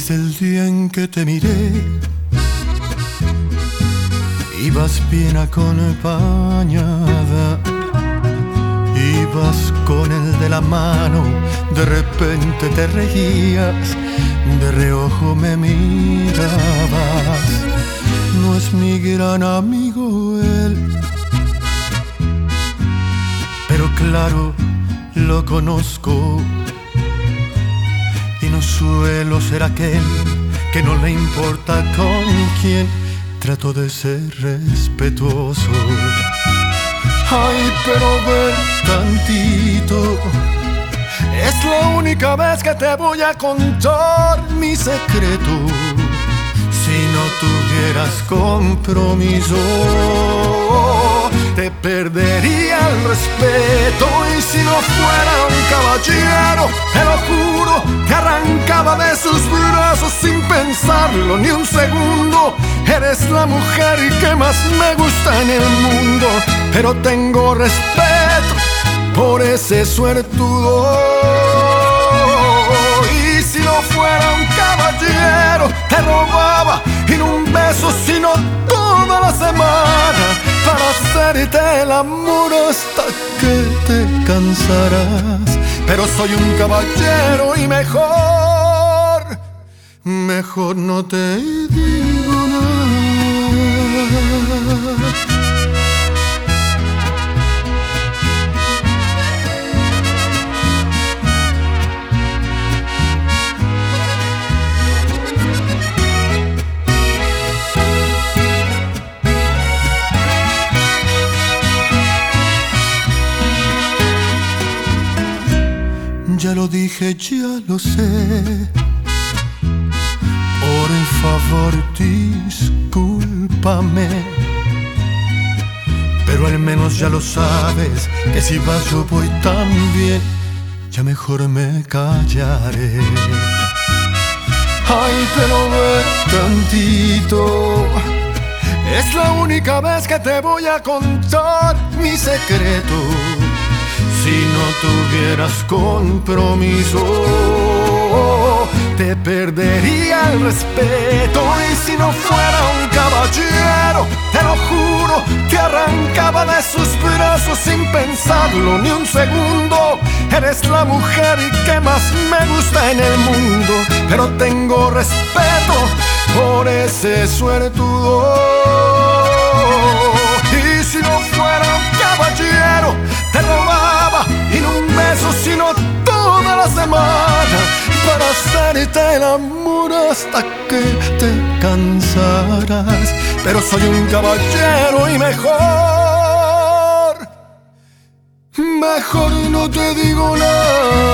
Desde el día en que te miré, ibas bien acompañada, ibas con él de la mano, de repente te reías, de reojo me mirabas. No es mi gran amigo él, pero claro, lo conozco. Y no suelo ser aquel que no le importa con quién. Trato de ser respetuoso. Ay, pero ven tantito. Es la única vez que te voy a contar mi secreto. Si no tuvieras compromiso, te perdería el respeto. Y si no fuera un caballero, te lo juro, te arrancaba de sus brazos sin pensarlo ni un segundo. Eres la mujer que más me gusta en el mundo, pero tengo respeto por ese suertudo. Y si no fuera un caballero, te robaba y no un beso, sino toda la semana, para hacerte el amor hasta que te cansarás. Pero soy un caballero y mejor no te digo nada. Ya lo dije, ya lo sé. Por favor, discúlpame. Pero al menos ya lo sabes, que si vas yo voy también. Ya mejor me callaré. Ay, pero ven tantito. Es la única vez que te voy a contar mi secreto. Si no tuvieras compromiso, te perdería el respeto. Y si no fuera un caballero, te lo juro, te arrancaba de sus brazos sin pensarlo ni un segundo. Eres la mujer que más me gusta en el mundo, pero tengo respeto por ese suertudo. Y si no fuera un caballero, te robaba y no un beso, sino toda la semana, para hacerte el amor hasta que te cansarás. Pero soy un caballero y mejor no te digo nada.